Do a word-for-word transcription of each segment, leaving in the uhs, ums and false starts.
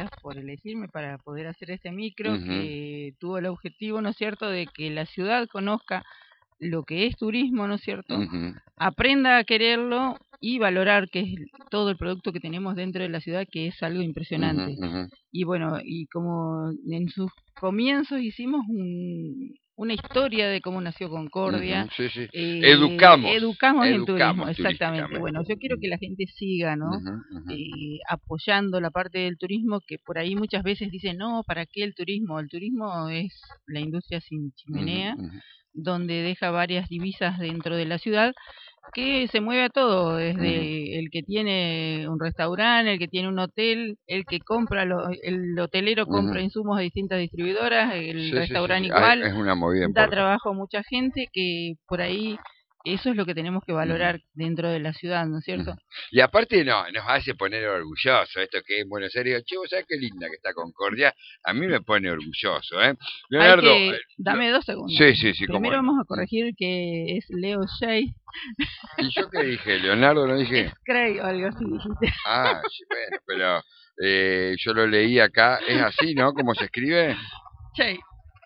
gracias por elegirme para poder hacer este micro, Uh-huh. que tuvo el objetivo, ¿no es cierto?, de que la ciudad conozca lo que es turismo, ¿no es cierto?, Uh-huh. aprenda a quererlo y valorar que es todo el producto que tenemos dentro de la ciudad, que es algo impresionante. Uh-huh. Uh-huh. Y bueno, y como en sus comienzos hicimos un, una historia de cómo nació Concordia. Uh-huh. Sí, sí. Eh, Educamos. Educamos en Educamos turismo, exactamente. Bueno, yo quiero que la gente siga, ¿no? Uh-huh. Uh-huh. Eh, apoyando la parte del turismo, que por ahí muchas veces dicen, no, ¿para qué el turismo? El turismo es la industria sin chimenea, Uh-huh. Uh-huh. donde deja varias divisas dentro de la ciudad, que se mueve a todo, desde uh-huh. el que tiene un restaurante, el que tiene un hotel, el que compra, lo, el hotelero compra uh-huh. insumos de distintas distribuidoras, el sí, restaurante sí, sí, sí. igual, Ay, es una movida da importante. trabajo a mucha gente, que por ahí eso es lo que tenemos que valorar uh-huh. dentro de la ciudad, ¿no es cierto? Uh-huh. Y aparte no, nos hace poner orgulloso esto que es Buenos Aires. Che, vos sabés qué linda que está Concordia. A mí me pone orgulloso, ¿eh? Leonardo, Hay que... dame dos segundos. Sí, sí, sí. Primero ¿cómo? vamos a corregir que es Leo Shea. ¿Y yo qué dije? ¿Leonardo no dije? Es Cray o algo así dijiste. Ah, sí, bueno, pero eh, yo lo leí acá. ¿Es así, no? ¿Cómo se escribe? Shea.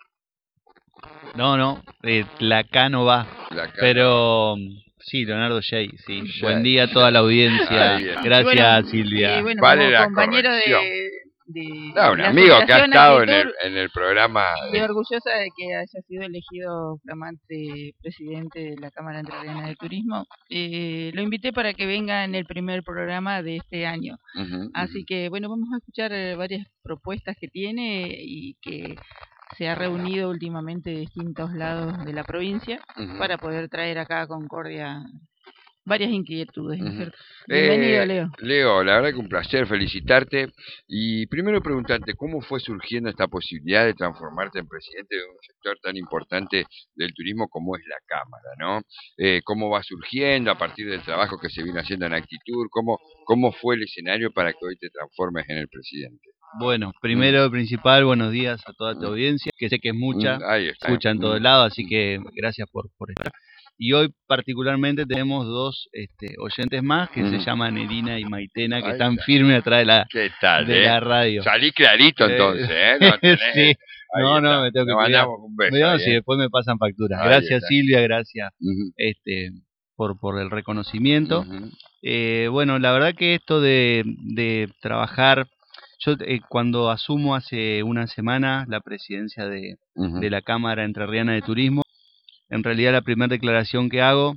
No, no, eh, la K no va, la K pero no. sí, Leonardo Shea, sí. Shea, Buen día a Shea. toda la audiencia. Gracias, bueno, Silvia. Eh, bueno, vale la compañero corrección. de, de no, un la amigo que ha estado en Agritur, el, en el programa. Estoy orgullosa de que haya sido elegido flamante presidente de la Cámara Entrerriana de Turismo. Eh, lo invité para que venga en el primer programa de este año. Uh-huh, Así uh-huh. que, bueno, vamos a escuchar varias propuestas que tiene y que se ha reunido últimamente de distintos lados de la provincia uh-huh. para poder traer acá a Concordia varias inquietudes, ¿no es cierto? Uh-huh. Bienvenido, eh, Leo. Leo, la verdad que un placer, felicitarte. Y primero preguntarte, ¿cómo fue surgiendo esta posibilidad de transformarte en presidente de un sector tan importante del turismo como es la Cámara, ¿no? Eh, ¿Cómo va surgiendo a partir del trabajo que se vino haciendo en Actitur? ¿Cómo, cómo fue el escenario para que hoy te transformes en el presidente? Bueno, primero y mm. principal, buenos días a toda tu mm. audiencia, que sé que es mucha, mm, escucha en todos lados, así que gracias por, por estar. Y hoy particularmente tenemos dos este, oyentes más que mm. se llaman Erina y Maitena, que Ay, están firmes atrás de la, ¿Qué tal, de eh? la radio. Salí clarito entonces, ¿eh? No, tenés... sí. no, no, me tengo que cuidar. Un beso Cuidado ahí, si ¿eh? después me pasan facturas. Gracias Silvia, gracias uh-huh. este, por, por el reconocimiento. Uh-huh. Eh, bueno, la verdad que esto de, de trabajar... Yo eh, cuando asumo hace una semana la presidencia de, uh-huh. de la Cámara Entrerriana de Turismo, en realidad la primera declaración que hago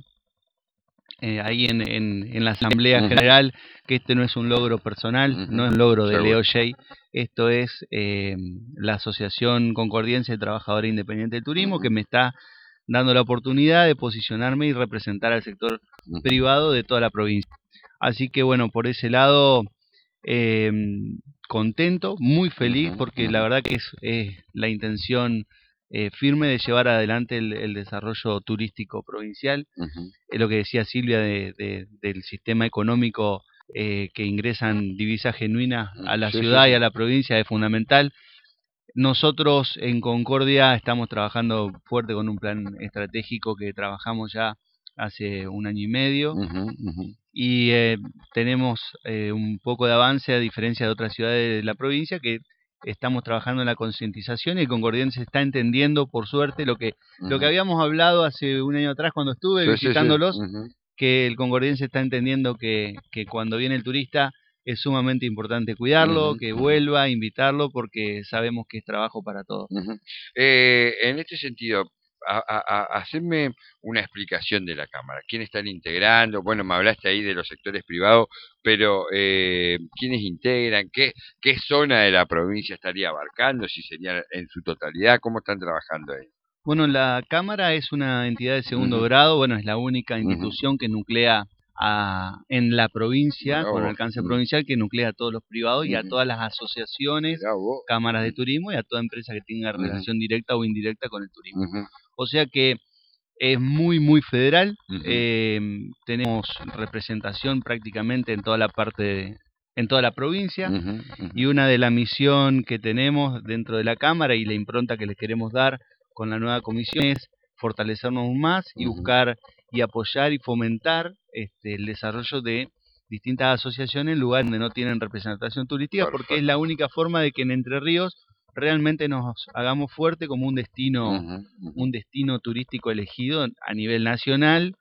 eh, ahí en, en, en la Asamblea uh-huh. General, que este no es un logro personal, uh-huh. no es un logro de Leo Shea, esto es eh, la Asociación Concordiense de Trabajadores Independientes del Turismo, uh-huh. que me está dando la oportunidad de posicionarme y representar al sector uh-huh. privado de toda la provincia. Así que bueno, por ese lado... Eh, contento, muy feliz, uh-huh, porque uh-huh. la verdad que es, es la intención eh, firme de llevar adelante el, el desarrollo turístico provincial. Uh-huh. Es lo que decía Silvia de, de, del sistema económico eh, que ingresan divisas genuinas a la sí, ciudad sí, sí. y a la provincia es fundamental. Nosotros en Concordia estamos trabajando fuerte con un plan estratégico que trabajamos ya hace un año y medio. Uh-huh, uh-huh. Y eh, tenemos eh, un poco de avance a diferencia de otras ciudades de la provincia que estamos trabajando en la concientización y el concordiense está entendiendo por suerte lo que uh-huh. lo que habíamos hablado hace un año atrás cuando estuve sí, visitándolos, sí, sí. Uh-huh. que el concordiense está entendiendo que, que cuando viene el turista es sumamente importante cuidarlo, uh-huh. que vuelva, invitarlo porque sabemos que es trabajo para todos. Uh-huh. eh, en este sentido, A, a, a hacerme una explicación de la Cámara. ¿Quién están integrando? Bueno, me hablaste ahí de los sectores privados, pero eh, ¿quiénes integran? ¿Qué, ¿Qué zona de la provincia estaría abarcando? Si sería en su totalidad, ¿cómo están trabajando ahí? Bueno, la Cámara es una entidad de segundo uh-huh. grado, bueno, es la única institución uh-huh. que nuclea a, en la provincia, oh, con alcance uh-huh. provincial, que nuclea a todos los privados uh-huh. y a todas las asociaciones, cámaras de turismo y a toda empresa que tenga uh-huh. relación directa o indirecta con el turismo. Uh-huh. O sea que es muy, muy federal. Uh-huh. Eh, tenemos representación prácticamente en toda la parte, de, en toda la provincia. Uh-huh. Uh-huh. Y una de las misiones que tenemos dentro de la Cámara y la impronta que les queremos dar con la nueva comisión es fortalecernos más y uh-huh. buscar y apoyar y fomentar este, el desarrollo de distintas asociaciones en lugares donde no tienen representación turística. Perfecto. Porque es la única forma de que en Entre Ríos realmente nos hagamos fuerte como un destino, uh-huh, uh-huh. un destino turístico elegido a nivel nacional.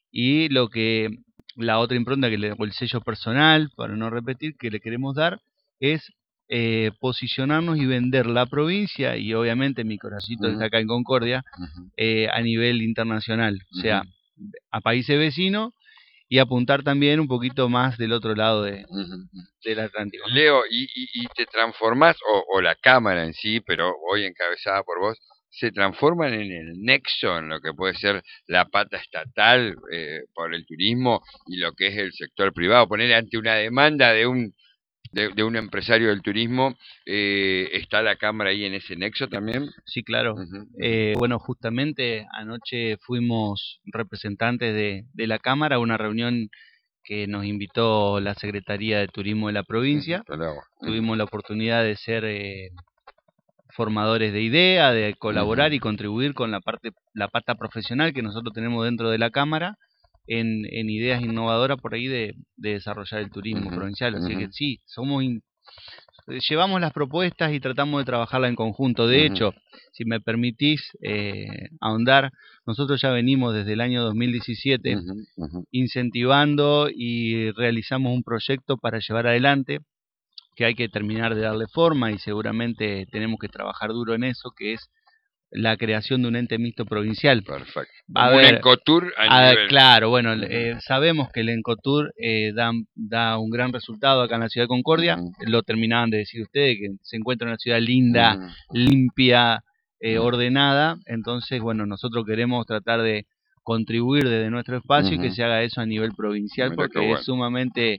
Y lo que la otra impronta, que le, o el sello personal, para no repetir, que le queremos dar es eh, posicionarnos y vender la provincia, y obviamente mi corazoncito uh-huh. está acá en Concordia, uh-huh. eh, a nivel internacional, uh-huh. o sea, a países vecinos, y apuntar también un poquito más del otro lado de, uh-huh. del Atlántico, ¿no? Leo, y, y, y te transformás, o, o la cámara en sí, pero hoy encabezada por vos, se transforman en el nexo, en lo que puede ser la pata estatal eh, por el turismo y lo que es el sector privado. Poner ante una demanda de un de, de un empresario del turismo, eh, ¿está la Cámara ahí en ese nexo también? Sí, claro. Uh-huh. Eh, bueno, justamente anoche fuimos representantes de, de la Cámara a una reunión que nos invitó la Secretaría de Turismo de la provincia. Uh-huh. Uh-huh. Tuvimos la oportunidad de ser eh, formadores de idea, de colaborar uh-huh. y contribuir con la parte, la pata profesional que nosotros tenemos dentro de la Cámara en, en ideas innovadoras por ahí de, de desarrollar el turismo uh-huh. provincial. Así uh-huh. que sí, somos in, llevamos las propuestas y tratamos de trabajarla en conjunto. De uh-huh. hecho, si me permitís eh, ahondar, nosotros ya venimos desde el año dos mil diecisiete uh-huh. Uh-huh. incentivando y realizamos un proyecto para llevar adelante, que hay que terminar de darle forma y seguramente tenemos que trabajar duro en eso, que es la creación de un ente mixto provincial. Perfecto. A Como ver, un Encotur a, a nivel... Claro, bueno, uh-huh. eh, sabemos que el Encotur eh, da, da un gran resultado acá en la ciudad de Concordia. Uh-huh. Lo terminaban de decir ustedes, que se encuentra una ciudad linda, uh-huh. limpia, eh, uh-huh. ordenada. Entonces, bueno, nosotros queremos tratar de contribuir desde nuestro espacio uh-huh. y que se haga eso a nivel provincial. Mira, porque bueno. es sumamente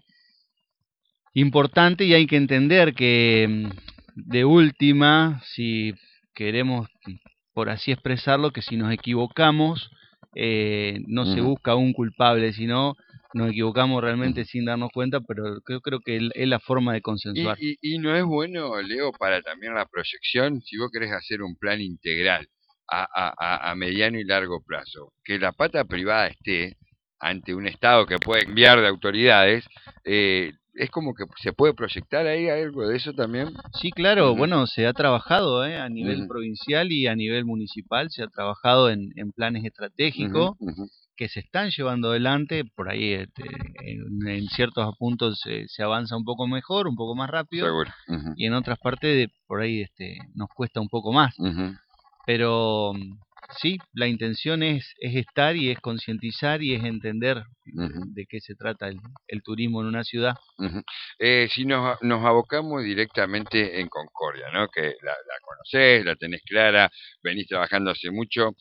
importante, y hay que entender que de última, si queremos, por así expresarlo, que si nos equivocamos, eh, no uh-huh. se busca un culpable, sino nos equivocamos realmente uh-huh. sin darnos cuenta, pero creo, creo que es la forma de consensuar. Y, y, y no es bueno, Leo, para también la proyección, si vos querés hacer un plan integral a, a, a mediano y largo plazo, que la pata privada esté ante un Estado que puede enviar de autoridades, eh, es como que se puede proyectar ahí algo de eso también. Sí, claro, uh-huh. bueno, se ha trabajado eh, a nivel uh-huh. provincial y a nivel municipal, se ha trabajado en, en planes estratégicos uh-huh. Uh-huh. que se están llevando adelante. Por ahí este, en, en ciertos puntos se, se avanza un poco mejor, un poco más rápido. Seguro. Uh-huh. Y en otras partes de, por ahí este, nos cuesta un poco más. Uh-huh. Pero sí, la intención es, es estar y es concientizar y es entender uh-huh. de qué se trata el, el turismo en una ciudad. Uh-huh. Eh, si nos, nos abocamos directamente en Concordia, ¿no? Que la, la conocés, la tenés clara, venís trabajando hace mucho,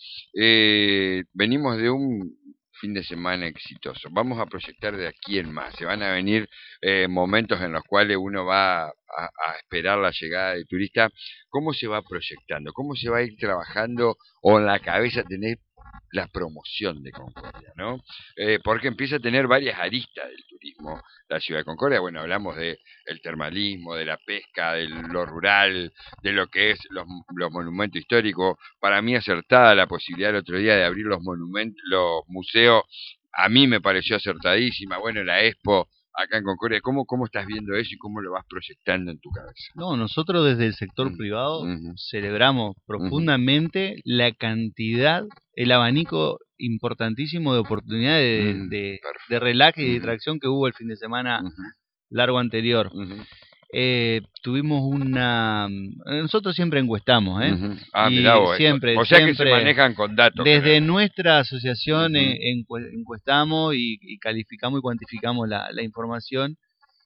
eh, venimos de un fin de semana exitoso. Vamos a proyectar de aquí en más. Se van a venir eh, momentos en los cuales uno va a, a esperar la llegada de turistas. ¿Cómo se va proyectando? ¿Cómo se va a ir trabajando o en la cabeza tener la promoción de Concordia, ¿no? Eh, porque empieza a tener varias aristas del turismo la ciudad de Concordia. Bueno, hablamos de el termalismo, de la pesca, de lo rural, de lo que es los, los monumentos históricos. Para mí acertada la posibilidad el otro día de abrir los monumentos, los museos, a mí me pareció acertadísima. Bueno, la Expo acá en Concordia, ¿cómo, cómo estás viendo eso y cómo lo vas proyectando en tu cabeza? No, nosotros desde el sector uh-huh. privado uh-huh. celebramos profundamente uh-huh. la cantidad, el abanico importantísimo de oportunidades de, uh-huh. de, de relax y de distracción uh-huh. que hubo el fin de semana uh-huh. largo anterior. Uh-huh. Eh, tuvimos una... Nosotros siempre encuestamos, ¿eh? Uh-huh. Ah, y mirá vos, siempre, o sea siempre, que se manejan con datos. Desde ¿no? nuestra asociación uh-huh. encuestamos y, y calificamos y cuantificamos la, la información,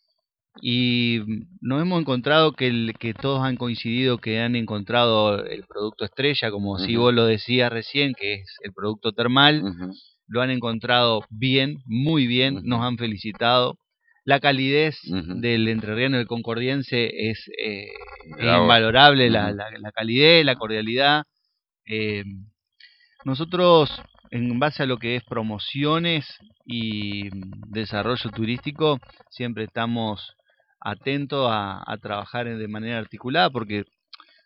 y nos hemos encontrado que, el, que todos han coincidido que han encontrado el producto estrella, como uh-huh. si vos lo decías recién, que es el producto termal. Uh-huh. Lo han encontrado bien, muy bien, uh-huh. nos han felicitado. La calidez uh-huh. del entrerriano y del concordiense es, eh, es invalorable, uh-huh. la, la, la calidez, la cordialidad. Eh, nosotros, en base a lo que es promociones y desarrollo turístico, siempre estamos atentos a, a trabajar de manera articulada, porque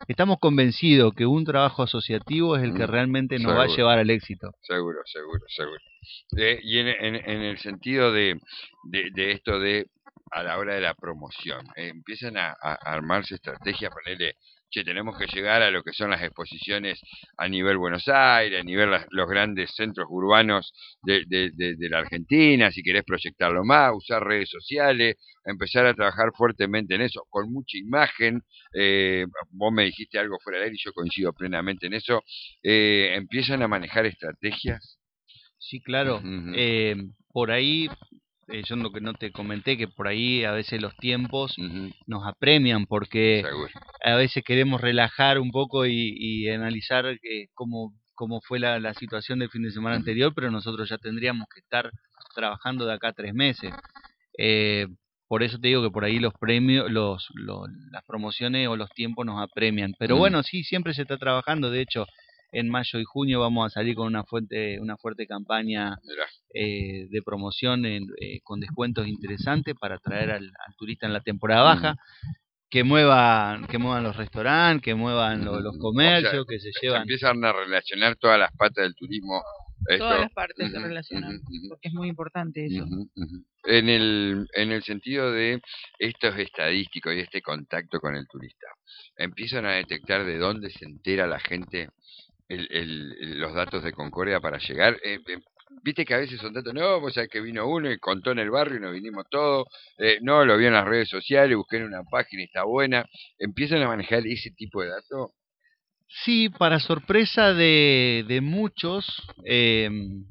estamos convencidos que un trabajo asociativo es el que realmente nos seguro, va a llevar al éxito. Seguro, seguro, seguro. Eh, y en, en, en el sentido de, de, de esto de a la hora de la promoción, eh, empiezan a, a armarse estrategias, ponerle, che, tenemos que llegar a lo que son las exposiciones a nivel Buenos Aires, a nivel las, los grandes centros urbanos de, de, de, de la Argentina, si querés proyectarlo más, usar redes sociales, empezar a trabajar fuertemente en eso, con mucha imagen. Eh, vos me dijiste algo fuera del aire y yo coincido plenamente en eso. Eh, empiezan a manejar estrategias. Sí, claro. Uh-huh. Eh, por ahí, eh, yo lo que no te comenté, que por ahí a veces los tiempos uh-huh. nos apremian, porque Seguro. a veces queremos relajar un poco y, y analizar eh, cómo, cómo fue la, la situación del fin de semana uh-huh. anterior, pero nosotros ya tendríamos que estar trabajando de acá a tres meses. Eh, por eso te digo que por ahí los premios, los, los las promociones o los tiempos nos apremian. Pero uh-huh. bueno, sí, siempre se está trabajando. De hecho, en mayo y junio vamos a salir con una fuerte, una fuerte campaña eh, de promoción en, eh, con descuentos interesantes para atraer al, al turista en la temporada baja, que muevan, que muevan los restaurantes, que muevan los, los comercios, o sea, que se llevan. Se empiezan a relacionar todas las patas del turismo. Esto. Todas las partes uh-huh, se relacionan, uh-huh, porque es muy importante eso. Uh-huh, uh-huh. En el en el sentido de estos estadísticos y este contacto con el turista, empiezan a detectar de dónde se entera la gente el, el, los datos de Concordia para llegar. Eh, eh, Viste que a veces son datos, no, vos sabés que vino uno y contó en el barrio y nos vinimos todos, eh, no, lo vi en las redes sociales, busqué en una página y está buena. ¿Empiezan a manejar ese tipo de datos? Sí, para sorpresa de, de muchos, eh,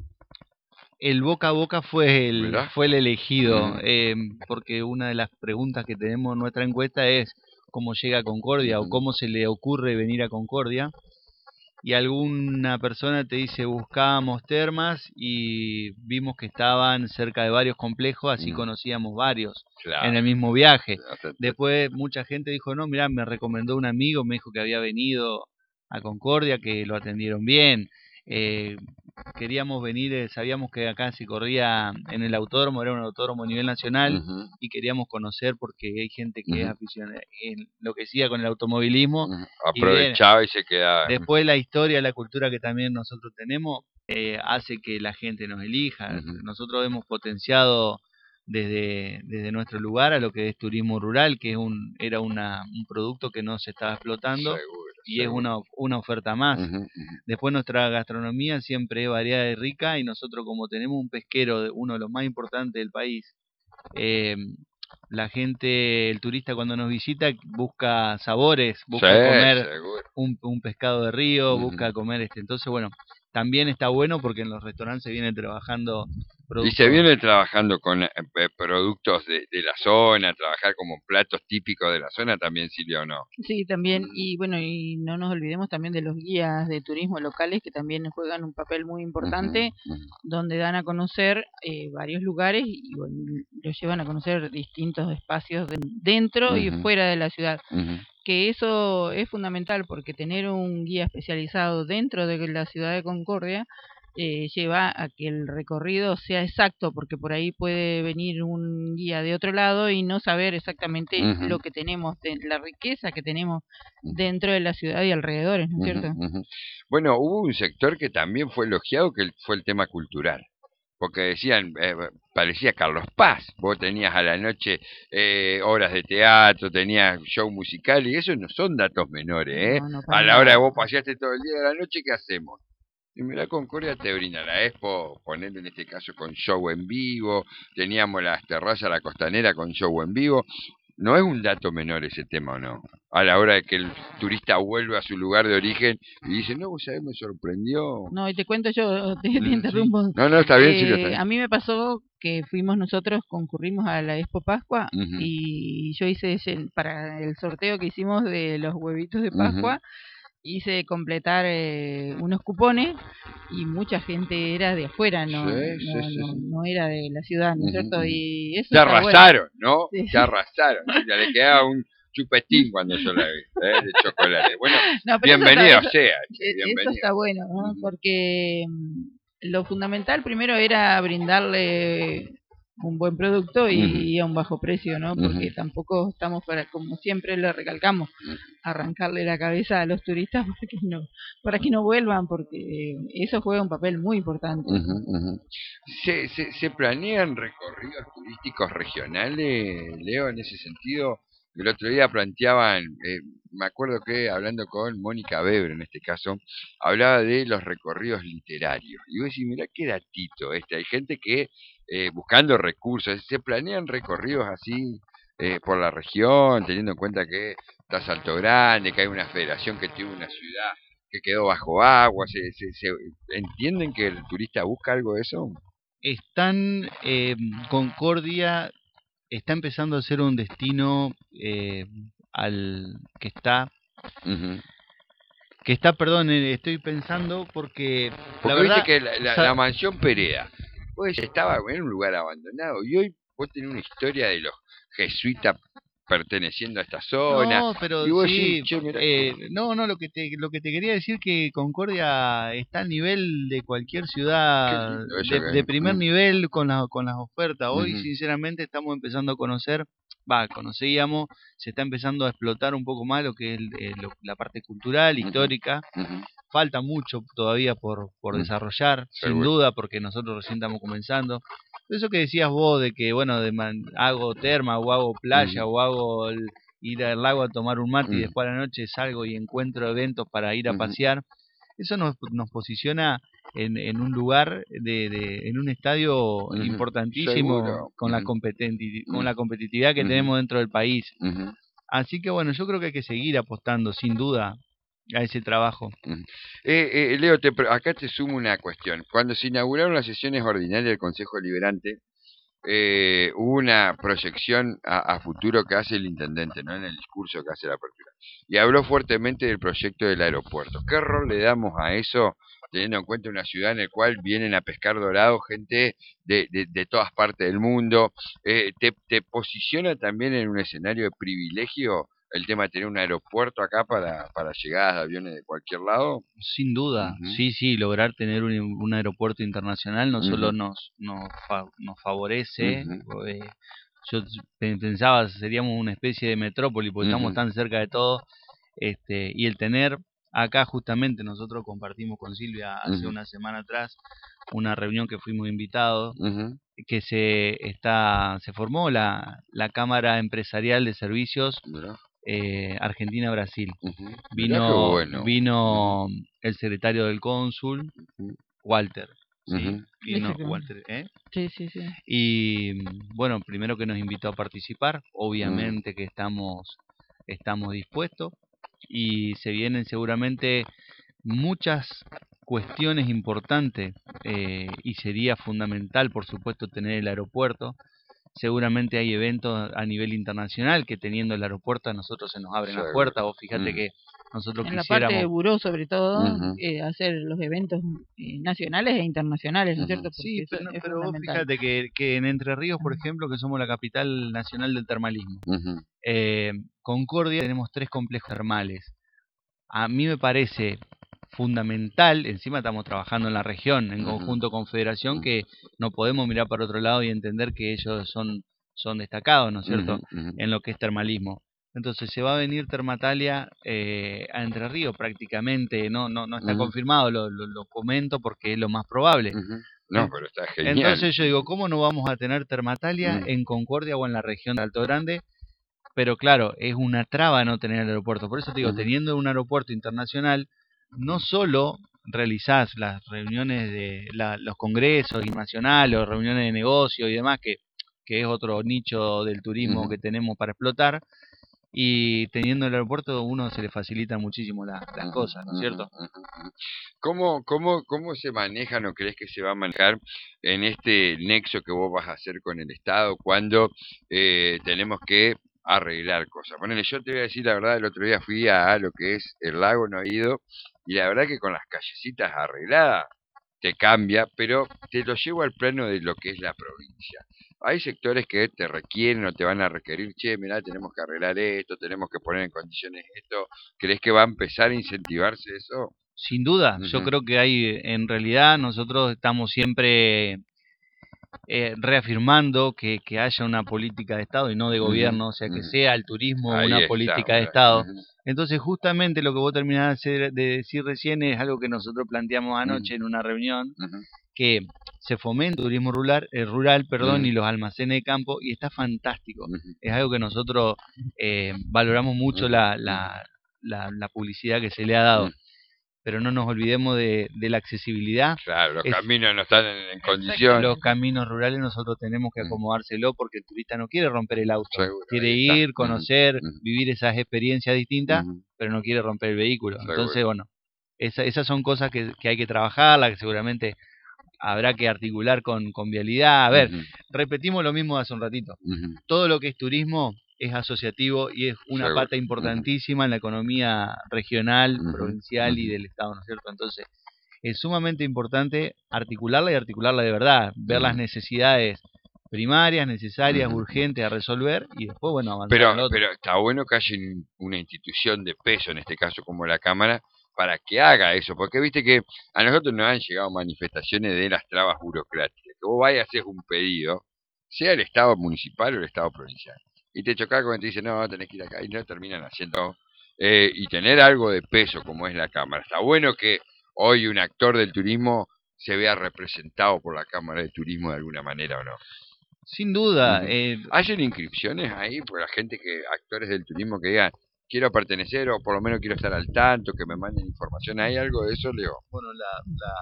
el boca a boca fue el, fue el elegido, mm. eh, porque una de las preguntas que tenemos en nuestra encuesta es cómo llega a Concordia mm. o cómo se le ocurre venir a Concordia. Y alguna persona te dice buscábamos termas y vimos que estaban cerca de varios complejos, así mm. conocíamos varios claro. en el mismo viaje. Claro. Después mucha gente dijo, no, mirá, me recomendó un amigo, me dijo que había venido a Concordia, que lo atendieron bien. Eh, queríamos venir, eh, sabíamos que acá se corría en el autódromo, era un autódromo a nivel nacional uh-huh. y queríamos conocer porque hay gente que uh-huh. es aficionada, enloquecida con el automovilismo. Uh-huh. Aprovechaba y, bien, y se quedaba. Después la historia, la cultura que también nosotros tenemos eh, hace que la gente nos elija. Uh-huh. Nosotros hemos potenciado desde, desde nuestro lugar a lo que es turismo rural, que es un era una, un producto que no se estaba explotando. Seguro. Y es una, una oferta más. Uh-huh, uh-huh. Después nuestra gastronomía siempre es variada y rica, y nosotros como tenemos un pesquero, uno de los más importantes del país, eh, la gente, el turista cuando nos visita busca sabores, busca sí, comer un, un pescado de río, uh-huh. busca comer este. Entonces bueno, también está bueno porque en los restaurantes se viene trabajando productos. Y se viene trabajando con eh, productos de, de la zona, trabajar como platos típicos de la zona también sirve o no. Sí, también, y bueno, y no nos olvidemos también de los guías de turismo locales que también juegan un papel muy importante, uh-huh, uh-huh. donde dan a conocer eh, varios lugares y bueno, los llevan a conocer distintos espacios de, dentro uh-huh. y fuera de la ciudad. Uh-huh. Que eso es fundamental porque tener un guía especializado dentro de la ciudad de Concordia eh, lleva a que el recorrido sea exacto, porque por ahí puede venir un guía de otro lado y no saber exactamente uh-huh. lo que tenemos, de, la riqueza que tenemos dentro de la ciudad y alrededores, ¿no es uh-huh, cierto? Uh-huh. Bueno, hubo un sector que también fue elogiado, que fue el tema cultural. Porque decían, eh, parecía Carlos Paz, vos tenías a la noche eh, horas de teatro, tenías show musical, y eso no son datos menores, ¿eh? No, no a la hora de vos paseaste todo el día de la noche, ¿qué hacemos? Y mira, Concordia te brinda la Expo, poner en este caso con show en vivo, teníamos las terrazas, la costanera con show en vivo. No es un dato menor ese tema, ¿o no? A la hora de que el turista vuelve a su lugar de origen y dice, no, vos sabés, me sorprendió. No, y te cuento yo, te, te interrumpo. Sí. No, no, está bien, eh, sí, está bien. A mí me pasó que fuimos nosotros, concurrimos a la Expo Pascua uh-huh. y yo hice ese, para el sorteo que hicimos de los huevitos de Pascua, uh-huh. hice completar eh, unos cupones y mucha gente era de afuera, no, sí, no, sí, no, sí. no era de la ciudad, ¿no es uh-huh. cierto? Y eso se arrasaron, bueno. ¿no? Sí. Se arrasaron, ya le quedaba un chupetín cuando yo la vi, ¿eh? De chocolate. Bueno, no, bienvenido eso, sea. Bienvenido. Eso está bueno, ¿no? Uh-huh. Porque lo fundamental primero era brindarle un buen producto y, Ujú. y a un bajo precio, ¿no? Porque Ujú. tampoco estamos para, como siempre lo recalcamos, arrancarle la cabeza a los turistas para que no, para que no vuelvan, porque eso juega un papel muy importante. Ujú, ujú. ¿Se, se, se planean recorridos turísticos regionales, Leo, en ese sentido? El otro día planteaban, eh, me acuerdo que hablando con Mónica Weber en este caso, hablaba de los recorridos literarios. Y vos decís, mirá qué datito este. Hay gente que, eh, buscando recursos, se planean recorridos así eh, por la región, teniendo en cuenta que está Salto Grande, que hay una federación que tiene una ciudad que quedó bajo agua. ¿Se, se, se entienden que el turista busca algo de eso? Están, eh, Concordia está empezando a ser un destino eh, al que está, Ujú. que está, perdón, eh, estoy pensando porque la Porque viste verdad, que la, la, sa- la mansión Perea, pues estaba en un lugar abandonado y hoy vos tenés una historia de los jesuitas perteneciendo a esta zona no, y pero vos decís, sí, che, mirá eh, que... no, no, lo que te, lo que te quería decir que Concordia está al nivel de cualquier ciudad Qué lindo eso de, de que... primer Mm, nivel con la, con las ofertas. Hoy, ujú, sinceramente, estamos empezando a conocer, va, conocíamos, se está empezando a explotar un poco más lo que es el- eh, lo- la parte cultural, ujú, histórica. ujú, Falta mucho todavía por, por mm, desarrollar, sin seguro. duda, porque nosotros recién estamos comenzando. Eso que decías vos de que, bueno, de man- hago terma o hago playa Ujú, o hago el- ir al lago a tomar un mate y ujú, después a la noche salgo y encuentro eventos para ir a ujú, pasear, eso nos, nos posiciona en, en un lugar, de, de- en un estadio ujú, importantísimo seguro. con la, Ujú, competenti- con ujú, la competitividad que ujú, tenemos dentro del país. ujú. Así que bueno, yo creo que hay que seguir apostando, sin duda, a ese trabajo. Ujú. Eh, eh, Leo, te pre- acá te sumo una cuestión. Cuando se inauguraron las sesiones ordinarias del Consejo Deliberante, eh, hubo una proyección a, a futuro que hace el intendente, ¿no? En el discurso que hace la apertura. Y habló fuertemente del proyecto del aeropuerto. ¿Qué rol le damos a eso, teniendo en cuenta una ciudad en la cual vienen a pescar dorado gente de, de, de todas partes del mundo? Eh, te, ¿Te posiciona también en un escenario de privilegio el tema de tener un aeropuerto acá para, para llegadas de aviones de cualquier lado? Sin duda, Ujú, sí, sí, lograr tener un, un aeropuerto internacional no solo ujú, nos, nos, fa- nos favorece, ujú, eh, yo pe- pensaba seríamos una especie de metrópoli porque estamos ujú, tan cerca de todo, este, y el tener acá justamente nosotros compartimos con Silvia hace ujú, una semana atrás una reunión que fuimos invitados, ujú. que se está, se formó la, la Cámara Empresarial de Servicios Mirá, eh, Argentina-Brasil. ujú. Mirá qué Vino, bueno. Ujú, vino el secretario del cónsul, ujú. Walter, ¿sí? Ujú, Vino Exactamente. Walter, ¿eh? Sí, sí, sí. Y bueno, primero que nos invitó a participar, ujú, obviamente que estamos, estamos dispuestos y se vienen seguramente muchas cuestiones importantes eh, y sería fundamental, por supuesto, tener el aeropuerto. Seguramente hay eventos a nivel internacional que teniendo el aeropuerto a nosotros se nos abren las puertas. seguro. Vos fíjate Ujú, que nosotros En la parte de quisiéramos. buró, sobre todo, ujú, eh, hacer los eventos eh, nacionales e internacionales, ¿no es ujú, cierto? Sí, Porque eso pero, no, es pero vos fundamental. fíjate que, que en Entre Ríos, por Mm. ejemplo, que somos la capital nacional del termalismo, ujú, eh, Concordia tenemos tres complejos termales. A mí me parece fundamental, encima estamos trabajando en la región en ujú, conjunto con Federación, ujú, que no podemos mirar para otro lado y entender que ellos son, son destacados, ¿no es ujú, cierto?, ujú, en lo que es termalismo. Entonces se va a venir Termatalia eh, a Entre Ríos prácticamente, no, no, no está ujú, confirmado, lo, lo, lo comento porque es lo más probable. ujú. No, En- pero está genial. entonces yo digo, ¿cómo no vamos a tener Termatalia Ujú, en Concordia o en la región de Alto Grande? Pero claro, es una traba no tener el aeropuerto. Por eso te digo, ujú, teniendo un aeropuerto internacional, no solo realizás las reuniones de la- los congresos internacionales, o reuniones de negocio y demás, que, que es otro nicho del turismo ujú, que tenemos para explotar, y teniendo el aeropuerto uno se le facilita muchísimo la- las ujú, cosas, ¿no es ujú, cierto? ujú, ujú. ¿Cómo, cómo, cómo se manejan o crees que se va a manejar en este nexo que vos vas a hacer con el Estado cuando eh, tenemos que arreglar cosas? Ponele, yo te voy a decir la verdad, el otro día fui a, lo que es el lago, no he ido, y la verdad que con las callecitas arregladas te cambia, pero te lo llevo al plano de lo que es la provincia. Hay sectores que te requieren o te van a requerir, che, mirá, tenemos que arreglar esto, tenemos que poner en condiciones esto. ¿Crees que va a empezar a incentivarse eso? Sin duda, yo Ujú, creo que hay, en realidad nosotros estamos siempre eh, reafirmando que, que haya una política de Estado y no de gobierno, uh-huh, o sea, que uh-huh. sea el turismo Ahí una está, política de Estado. Uh-huh. Entonces, justamente lo que vos terminás de decir recién es algo que nosotros planteamos anoche uh-huh. en una reunión, uh-huh. que se fomenta el turismo rural, eh, rural perdón, uh-huh. y los almacenes de campo, y está fantástico. Uh-huh. Es algo que nosotros eh, valoramos mucho uh-huh. la, la, la, la publicidad que se le ha dado. Uh-huh. Pero no nos olvidemos de, de la accesibilidad. Claro, los es, caminos no están en, en condiciones. Los caminos rurales nosotros tenemos que acomodárselo porque el turista no quiere romper el auto. Seguro, quiere ir, conocer, uh-huh. vivir esas experiencias distintas, uh-huh. pero no quiere romper el vehículo. Seguro. Entonces, bueno, esa, esas son cosas que, que hay que trabajar, las que seguramente habrá que articular con, con vialidad. A ver, uh-huh. repetimos lo mismo de hace un ratito. Uh-huh. Todo lo que es turismo es asociativo y es una Seguro. pata importantísima uh-huh. en la economía regional, uh-huh. provincial uh-huh. y del Estado, ¿no es cierto? Entonces, es sumamente importante articularla y articularla de verdad, ver uh-huh. las necesidades primarias, necesarias, uh-huh. urgentes a resolver y después, bueno, avanzar pero, en lo otro. Pero está bueno que haya una institución de peso, en este caso como la Cámara, para que haga eso, porque viste que a nosotros nos han llegado manifestaciones de las trabas burocráticas, que vos vayas y haces un pedido, sea el Estado municipal o el Estado provincial, y te chocás cuando te dicen, no, tenés que ir acá, y no terminan haciendo, eh, y tener algo de peso como es la Cámara. Está bueno que hoy un actor del turismo se vea representado por la Cámara de Turismo de alguna manera, ¿o no? Sin duda. Uh-huh. eh... ¿Hacen inscripciones ahí por la gente que, actores del turismo que digan, quiero pertenecer o por lo menos quiero estar al tanto, que me manden información? ¿Hay algo de eso, Leo? Bueno, la... la...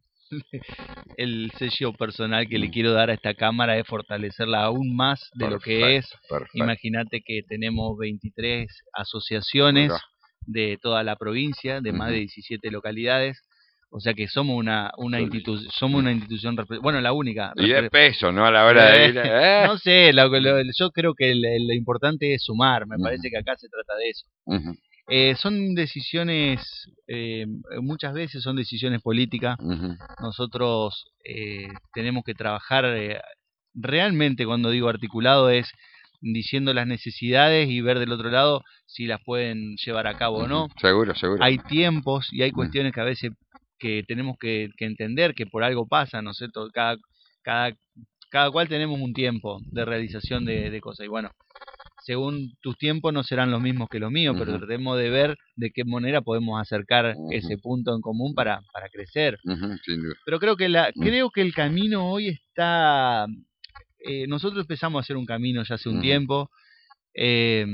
el sello personal que le quiero dar a esta cámara es fortalecerla aún más de perfecto, lo que es. Perfecto. Imagínate que tenemos veintitrés asociaciones Mira. de toda la provincia, de uh-huh. más de diecisiete localidades, o sea que somos una una institución, somos una institución, bueno, la única. Y de peso, ¿no? A la hora de ir. ¿eh? No sé, lo, lo, yo creo que lo, lo importante es sumar, me uh-huh. parece que acá se trata de eso. Uh-huh. Eh, son decisiones, eh, muchas veces son decisiones políticas. Uh-huh. Nosotros eh, tenemos que trabajar eh, realmente, cuando digo articulado, es diciendo las necesidades y ver del otro lado si las pueden llevar a cabo uh-huh. o no. Seguro, seguro. Hay tiempos y hay cuestiones uh-huh. que a veces que tenemos que, que entender que por algo pasa, ¿no es cierto? Cada, cada, cada cual tenemos un tiempo de realización de, de cosas y bueno, según tus tiempos no serán los mismos que los míos, uh-huh. pero tratemos de ver de qué manera podemos acercar uh-huh. ese punto en común para, para crecer. Uh-huh. Sin duda. Pero creo que la, uh-huh. creo que el camino hoy está... Eh, nosotros empezamos a hacer un camino ya hace un uh-huh. tiempo. Eh,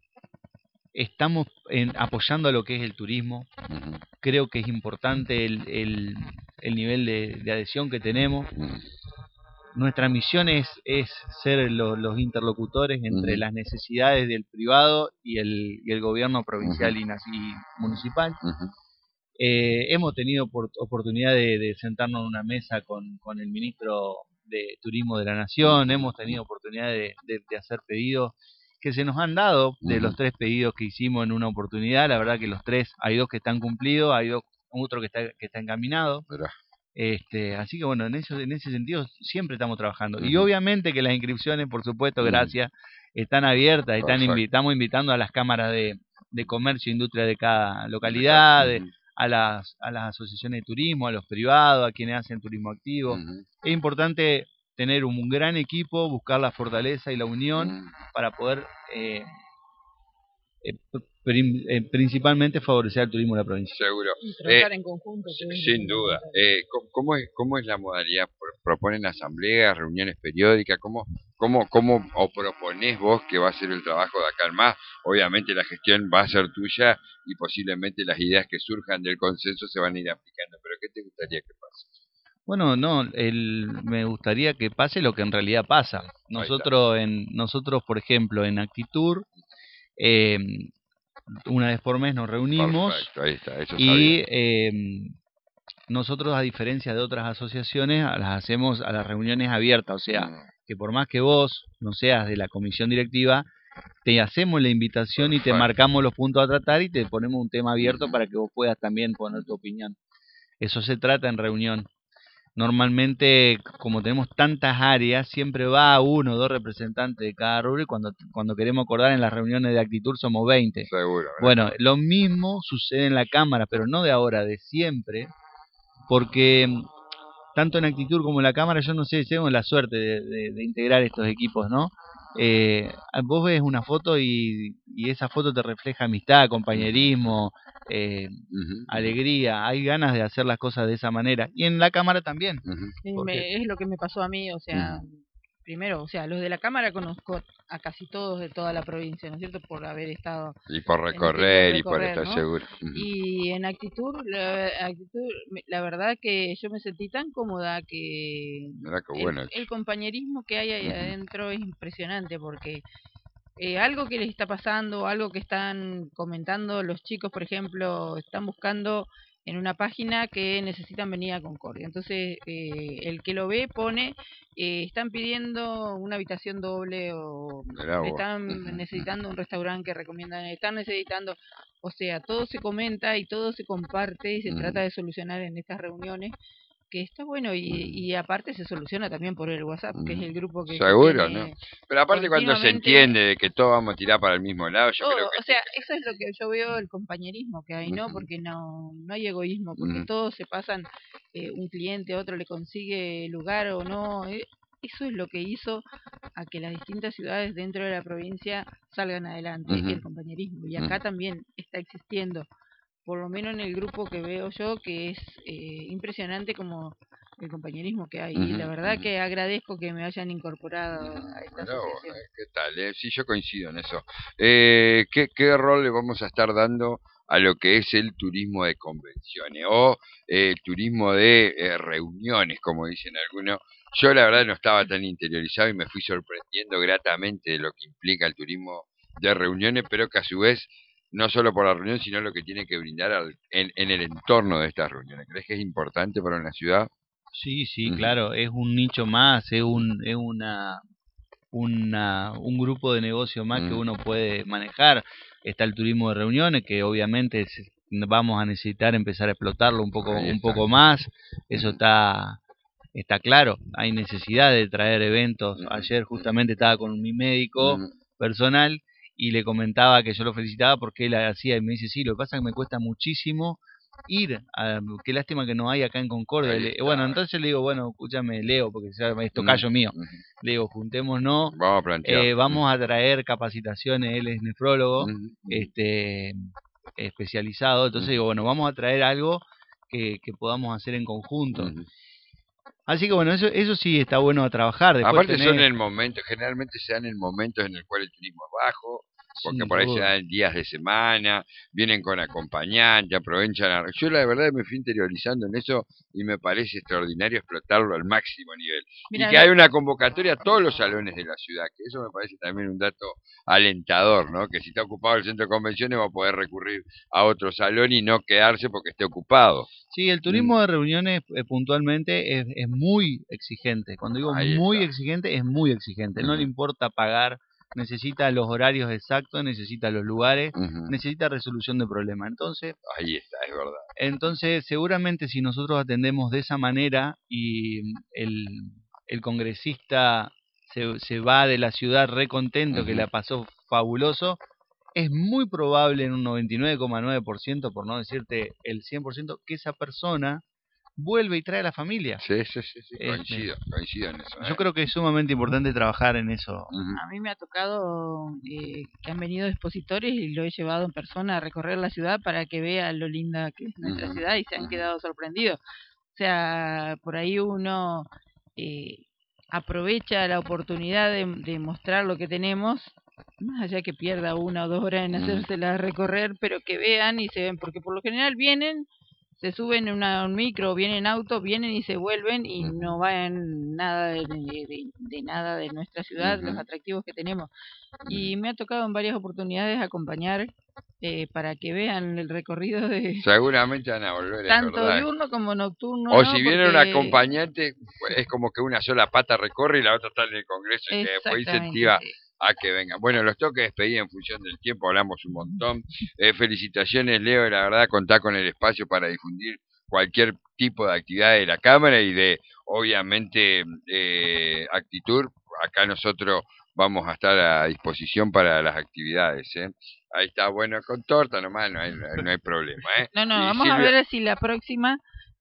estamos en, apoyando a lo que es el turismo. Uh-huh. Creo que es importante el, el, el nivel de, de adhesión que tenemos. Uh-huh. Nuestra misión es, es ser lo, los interlocutores entre uh-huh. las necesidades del privado y el, y el gobierno provincial uh-huh. y, y municipal. Uh-huh. Eh, hemos tenido por, oportunidad de, de sentarnos en una mesa con, con el ministro de Turismo de la Nación, uh-huh. hemos tenido oportunidad de, de, de hacer pedidos que se nos han dado, uh-huh. de los tres pedidos que hicimos en una oportunidad. La verdad que los tres, hay dos que están cumplidos, hay dos, otro que está, que está encaminado. ¿Verdad? Este, así que bueno, en eso, en ese sentido siempre estamos trabajando. Uh-huh. Y obviamente que las inscripciones, por supuesto, uh-huh. gracias, están abiertas, están invi- estamos invitando a las cámaras de, de comercio e industria de cada localidad, uh-huh. de, a las a las asociaciones de turismo, a los privados, a quienes hacen turismo activo. Uh-huh. Es importante tener un gran equipo, buscar la fortaleza y la unión uh-huh. para poder eh, eh, prim, eh, principalmente favorecer el turismo de la provincia. Seguro. Y trabajar eh, en conjunto. Sin duda. Eh, ¿cómo, es, ¿Cómo es la modalidad? ¿Proponen asambleas, reuniones periódicas? ¿Cómo, cómo, cómo o proponés vos que va a ser el trabajo de acá en más? Obviamente la gestión va a ser tuya y posiblemente las ideas que surjan del consenso se van a ir aplicando. ¿Pero qué te gustaría que pase? Bueno, no, el, me gustaría que pase lo que en realidad pasa. Nosotros, en, nosotros por ejemplo, en Actitur, eh, una vez por mes nos reunimos. Perfecto, ahí está, eso y eh, nosotros, a diferencia de otras asociaciones, las hacemos a las reuniones abiertas, o sea, mm. que por más que vos no seas de la comisión directiva, te hacemos la invitación Perfecto. Y te marcamos los puntos a tratar y te ponemos un tema abierto mm. para que vos puedas también poner tu opinión. Eso se trata en reunión. Normalmente, como tenemos tantas áreas, siempre va uno o dos representantes de cada rubro y cuando, cuando queremos acordar en las reuniones de Actitur somos veinte. Seguro. Bueno, lo mismo sucede en la Cámara, pero no de ahora, de siempre, porque tanto en Actitud como en la Cámara, yo no sé, tengo la suerte de, de, de integrar estos equipos, ¿no? Eh, vos ves una foto y, y esa foto te refleja amistad, compañerismo, eh, uh-huh. alegría, hay ganas de hacer las cosas de esa manera. Y en la Cámara también. Uh-huh. Sí, me, es lo que me pasó a mí, o sea... Uh-huh. Primero, o sea, los de la Cámara conozco a casi todos de toda la provincia, ¿no es cierto? Por haber estado... Y por recorrer, y por estar ¿no? seguro. Uh-huh. Y en actitud, la, actitud, la verdad que yo me sentí tan cómoda que... Mira qué bueno. El, el compañerismo que hay ahí uh-huh. adentro es impresionante porque... Eh, algo que les está pasando, algo que están comentando los chicos, por ejemplo, están buscando en una página que necesitan venir a Concordia. Entonces, eh, el que lo ve pone, eh, están pidiendo una habitación doble o están necesitando un restaurante que recomiendan, están necesitando, o sea, todo se comenta y todo se comparte y se uh-huh. trata de solucionar en estas reuniones. Que está bueno y, y aparte se soluciona también por el WhatsApp, que es el grupo que... Seguro, ¿no? Pero aparte cuando se entiende de que todos vamos a tirar para el mismo lado, yo todo, creo que... O sea, eso es lo que yo veo, el compañerismo que hay, ¿no? Porque no no hay egoísmo, porque uh-huh. todos se pasan, eh, un cliente a otro le consigue lugar o no... Eh, eso es lo que hizo a que las distintas ciudades dentro de la provincia salgan adelante, uh-huh. el compañerismo. Y acá uh-huh. también está existiendo, por lo menos en el grupo que veo yo, que es eh, impresionante como el compañerismo que hay. Uh-huh, y la verdad uh-huh. que agradezco que me hayan incorporado a esta no, asociación. ¿Qué tal? Eh? Sí, yo coincido en eso. Eh, ¿qué, ¿Qué rol le vamos a estar dando a lo que es el turismo de convenciones o el eh, turismo de eh, reuniones, como dicen algunos? Yo la verdad no estaba tan interiorizado y me fui sorprendiendo gratamente de lo que implica el turismo de reuniones, pero que a su vez no solo por la reunión, sino lo que tiene que brindar al, en, en el entorno de estas reuniones. ¿Crees que es importante para una ciudad? Sí, sí, uh-huh. claro, es un nicho más, es un es una, una un grupo de negocio más uh-huh. que uno puede manejar. Está el turismo de reuniones, que obviamente es, vamos a necesitar empezar a explotarlo un poco un poco más, eso está está claro, hay necesidad de traer eventos. Uh-huh. Ayer justamente estaba con mi médico uh-huh. personal y le comentaba que yo lo felicitaba porque él hacía, y me dice, sí, lo que pasa es que me cuesta muchísimo ir, a, qué lástima que no hay acá en Concordia. Le, bueno, entonces le digo, bueno, escúchame, Leo, porque es tocayo uh-huh. mío, uh-huh. le digo, juntémonos, vamos a plantear, eh, vamos uh-huh. a traer capacitaciones, él es nefrólogo, uh-huh. este especializado, entonces uh-huh. digo, bueno, vamos a traer algo que, que podamos hacer en conjunto. Uh-huh. Así que bueno, eso eso sí está bueno a trabajar. Después aparte tenés... son en el momento, generalmente se dan en momentos en el cual el turismo es bajo, porque sí, por ahí se dan días de semana, vienen con acompañante, aprovechan. A... Yo la verdad me fui interiorizando en eso y me parece extraordinario explotarlo al máximo nivel. Mirá, y que hay una convocatoria a todos los salones de la ciudad, que eso me parece también un dato alentador, ¿no? Que si está ocupado el centro de convenciones va a poder recurrir a otro salón y no quedarse porque esté ocupado. Sí, el turismo mm. de reuniones eh, puntualmente es, es muy exigente. Cuando digo ahí muy está. exigente, es muy exigente. Uh-huh. No le importa pagar, necesita los horarios exactos, necesita los lugares, uh-huh. necesita resolución de problemas. Entonces, ahí está, es verdad. Entonces, seguramente si nosotros atendemos de esa manera y el, el congresista se, se va de la ciudad recontento, uh-huh. que la pasó fabuloso, es muy probable en un noventa y nueve coma nueve por ciento, por no decirte el cien por ciento, que esa persona vuelve y trae a la familia. Sí, sí, sí, sí. Coincido, este, coincido en eso. ¿eh? Yo creo que es sumamente importante trabajar en eso. Uh-huh. A mí me ha tocado eh, que han venido expositores y lo he llevado en persona a recorrer la ciudad para que vean lo linda que es nuestra uh-huh. ciudad y se han uh-huh. quedado sorprendidos. O sea, por ahí uno eh, aprovecha la oportunidad de, de mostrar lo que tenemos, más allá que pierda una o dos horas en hacérsela uh-huh. recorrer, pero que vean y se ven, porque por lo general vienen, se suben en una, un micro, vienen en auto, vienen y se vuelven y uh-huh. no van nada de, de, de nada de nuestra ciudad, uh-huh. los atractivos que tenemos. Y me ha tocado en varias oportunidades acompañar eh, para que vean el recorrido de... Seguramente van a volver, tanto es verdad. diurno como nocturno. O ¿no? si viene porque... un acompañante, es como que una sola pata recorre y la otra está en el Congreso y que después incentiva... Sí. a que vengan. Bueno, los tengo que despedir en función del tiempo, hablamos un montón. Eh, felicitaciones, Leo, la verdad, contá con el espacio para difundir cualquier tipo de actividad de la Cámara y de, obviamente, eh, actitud. Acá nosotros vamos a estar a disposición para las actividades. ¿eh? Ahí está, bueno, con torta nomás, no hay, no hay problema. ¿eh? No, no, y vamos Silvia... a ver si la próxima...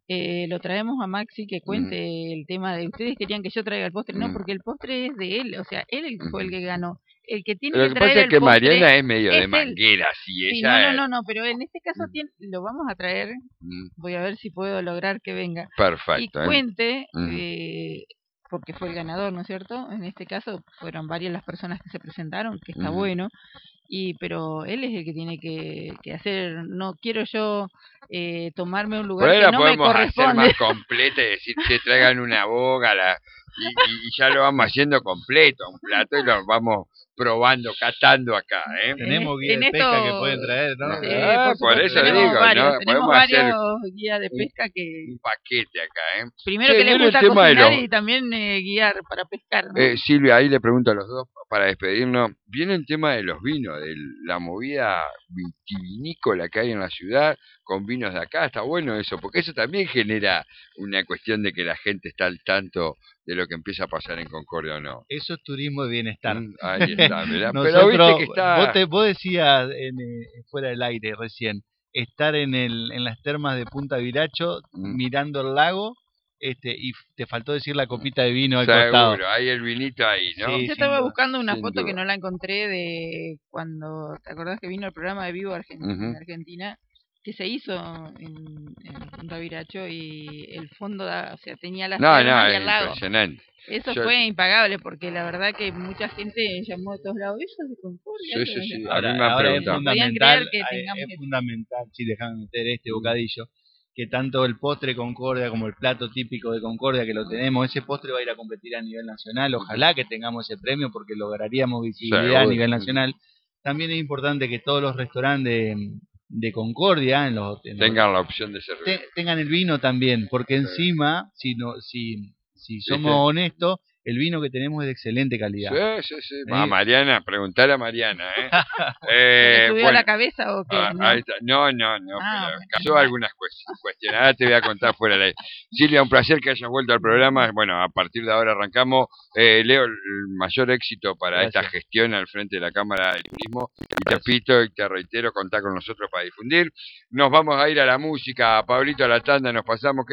eh, lo traemos a Maxi que cuente Mm. el tema de ustedes querían que yo traiga el postre, no, Mm. porque el postre es de él, o sea, él fue el Ujú. que ganó. El que tiene Lo que que traer pasa es el que postre Mariana es medio de es él. manguera, si Sí, no, ella no, es... no, no, pero en este caso Mm. tiene, lo vamos a traer, Mm. voy a ver si puedo lograr que venga y Perfecto, ¿eh? cuente, Ujú. eh, porque fue el ganador, ¿no es cierto? En este caso fueron varias las personas que se presentaron, que está Ujú. bueno, y pero él es el que tiene que, que hacer, no quiero yo eh, tomarme un Por lugar ahí que la no me podemos hacer corresponde. más completa y decir, che, traigan una boga la, y, y, y ya lo vamos haciendo completo, un plato, y lo vamos probando, catando acá, ¿eh? Tenemos En, guía en de pesca que esto, pueden traer, ¿no? sí, Ah, por por supuesto, eso tenemos digo, varios, ¿no? tenemos Podemos hacer varios guías de un, pesca que un paquete acá, ¿eh? primero Che, que les viene el gusta tema de cocinar los... y también eh, guiar para pescar, ¿no? Eh, Silvia, ahí le pregunto a los dos para despedirnos. Viene el tema de los vinos, de la movida vitivinícola que hay en la ciudad, con vinos de acá. Está bueno eso, porque eso también genera una cuestión de que la gente está al tanto de lo que empieza a pasar en Concordia o no. Eso es turismo de bienestar. Mm, ahí está, ¿verdad? Pero Nosotros, viste que está... vos, te, vos decías en, eh, fuera del aire recién, estar en, el, en las termas de Punta Viracho, Mm. mirando el lago, este y te faltó decir la copita de vino al costado. Seguro, hay el vinito ahí, ¿no? Sí, Yo sin estaba duda. buscando una Sin foto que duda. no la encontré de cuando, ¿te acordás que vino el programa de Vivo Argen- Ujú. en Argentina? Que se hizo en, en Punta Viracho y el fondo, da, o sea, tenía las No, no, termas y es el lago. impresionante. Eso Yo- fue impagable porque la verdad que mucha gente llamó de todos lados. Eso de Concordia. Sí, eso sí, de- sí. A Ahora, mí me han ahora es preguntado. Podían fundamental, creer que eh, tengamos es esto. fundamental, sí, déjame meter este Mm. bocadillo, que tanto el postre Concordia como el plato típico de Concordia, que lo tenemos, ese postre va a ir a competir a nivel nacional, ojalá que tengamos ese premio porque lograríamos visibilidad Seguro. a nivel nacional. También es importante que todos los restaurantes de, de Concordia en los, en los- Tengan la opción de servir. te- tengan el vino también, porque Sí. encima, si, no, si, si somos ¿Viste? honestos, el vino que tenemos es de excelente calidad. Sí, sí, sí. Sí. A Mariana, preguntale a Mariana, ¿eh? ¿Se eh le subió a bueno, la cabeza o qué? ah, No. ahí está. No, no, no, Ah, pero bueno. casó algunas cues- cuestiones. Ahora te voy a contar fuera de la... Silvia, un placer que hayas vuelto al programa. Bueno, a partir de ahora arrancamos. Eh, Leo, el mayor éxito para Gracias. esta gestión al frente de la Cámara de Turismo. Y te Gracias. pito y te reitero, contá con nosotros para difundir. Nos vamos a ir a la música. Pablito, a la tanda, nos pasamos.